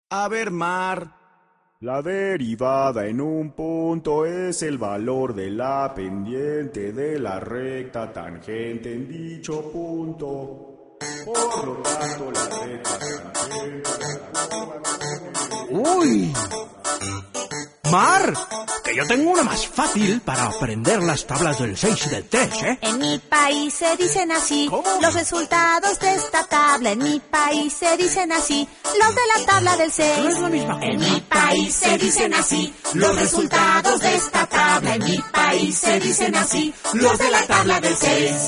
A ver, Mar. La derivada en un punto es el valor de la pendiente de la recta tangente en dicho punto. Por lo tanto, la recta tangente... ¡Uy! Mar, que yo tengo una más fácil para aprender las tablas del 6 y del 3, ¿eh? En mi país se dicen así. ¿Cómo? Los resultados de esta tabla. En mi país se dicen así. Los de la tabla del 6. No es la misma cosa. En mi país se dicen así. Los resultados de esta tabla. En mi país se dicen así. Los de la tabla del 6.